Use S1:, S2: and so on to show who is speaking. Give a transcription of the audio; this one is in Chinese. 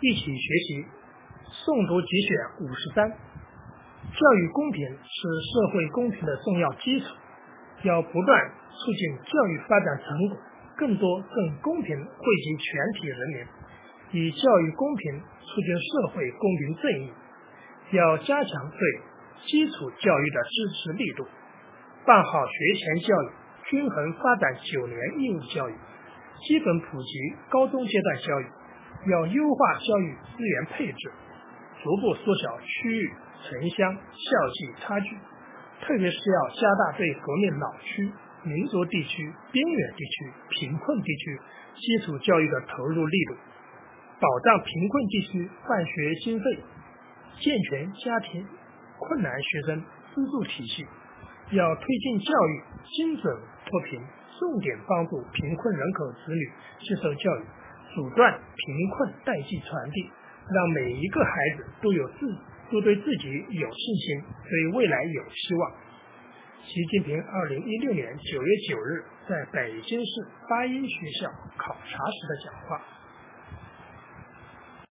S1: 一起学习诵读集选53。教育公平是社会公平的重要基础，要不断促进教育发展成果更多更公平惠及全体人民，以教育公平促进社会公平正义。要加强对基础教育的支持力度，办好学前教育、均衡发展9年义务教育、基本普及高中阶段教育。要优化教育资源配置，逐步缩小区域、城乡、校际差距，特别是要加大对革命老区、民族地区、边远地区、贫困地区基础教育的投入力度，保障贫困地区办学经费，健全家庭困难学生资助体系。要推进教育精准脱贫，重点帮助贫困人口子女接受教育，阻断贫困代际传递，让每一个孩子都对自己有信心，对未来有希望。习近平2016年9月9日在北京市八一学校考察时的讲话。